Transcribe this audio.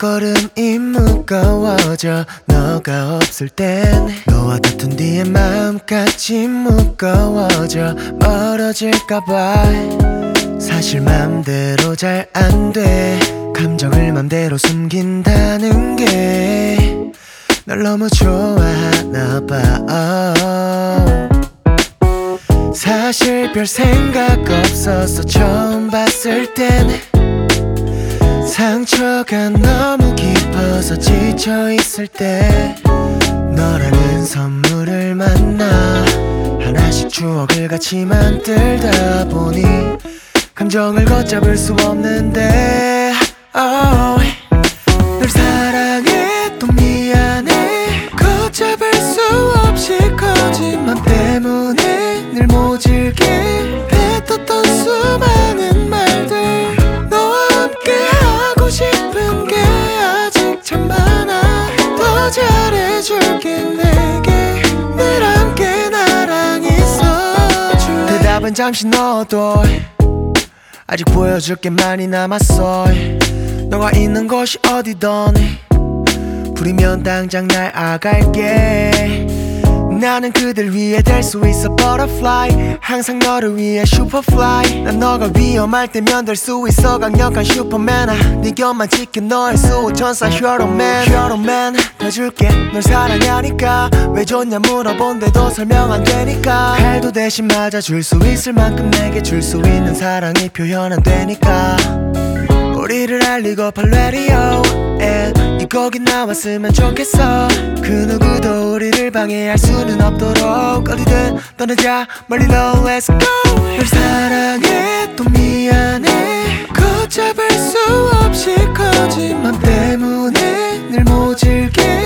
발걸음이 무거워져 너가 없을 땐 너와 다툰 뒤에 마음까지 무거워져 멀어질까봐 사실 맘대로 잘 안 돼 감정을 맘대로 숨긴다는 게 널 너무 좋아하나 봐 사실 별 생각 없었어 처음 봤을 땐 상처가 너무 깊어서 지쳐있을 때 너라는 선물을 만나 하나씩 추억을 같이 만들다 보니 감정을 걷잡을 수 없는데 널 사랑해 또 미안해 걷잡을 수 없이 커진 맘 때문에 늘 모질게 뱉었던 수많은 말들 너와 함께 하고 싶은 게 아직 참 많아 더 잘해줄게 내게 늘 함께 나랑 있어줘 대답은 잠시 넣어둬 아직 보여줄 게 많이 남았어 너가 있는 곳이 어디든 부리면 당장 날아갈게 나는 그댈 위해 될 수 있어 butterfly 항상 너를 위해 superfly 난 너가 위험할 때면 될 수 있어 강력한 슈퍼맨아 네 곁만 지켜 너의 수호천사 히어로맨 더 줄게 널 사랑하니까 왜 좋냐 물어본데도 설명 안 되니까 칼도 대신 맞아줄 수 있을 만큼 내게 줄 수 있는 사랑이 표현 안 되니까 우리를 알리고팔 radio 이 곡이 나왔으면 좋겠어 그 누구도 우리를 방해할 수는 없도록 어디든 떠나자 멀리로 let's go 널 사랑해 또 미안해 걷잡을 수 없이 커진 맘 때문에 늘 모질게